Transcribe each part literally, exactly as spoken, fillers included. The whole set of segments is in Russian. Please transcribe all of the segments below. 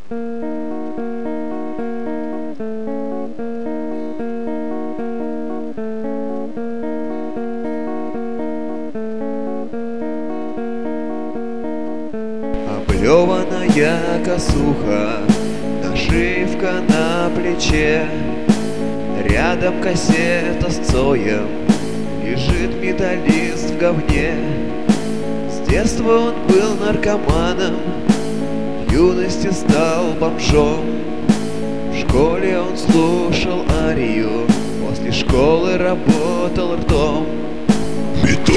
Облеванная косуха, нашивка на плече, рядом кассета с Цоем, лежит металлист в говне. С детства он был наркоманом, в юности стал бомжом. В школе он слушал арию, после школы работал ртом. Металл!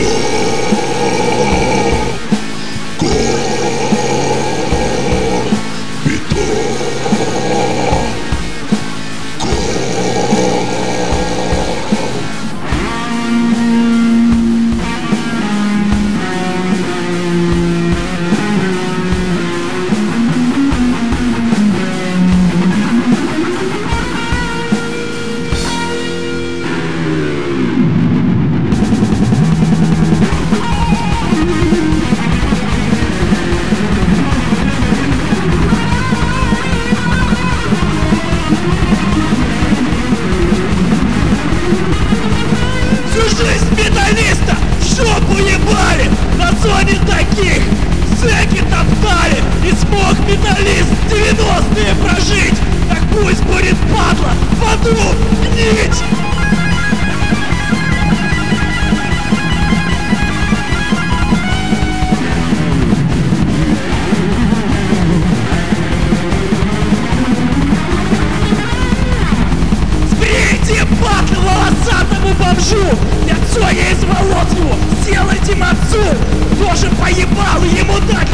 Металлиста в жопу ебали, на зоне таких зэки топтали. И смог металлист девяностые прожить, так пусть будет, падла, в аду гнить. Сбрейте патлы волосатому бомжу, я Цоя из волос его, сделайте отцу, тоже поебал ему дать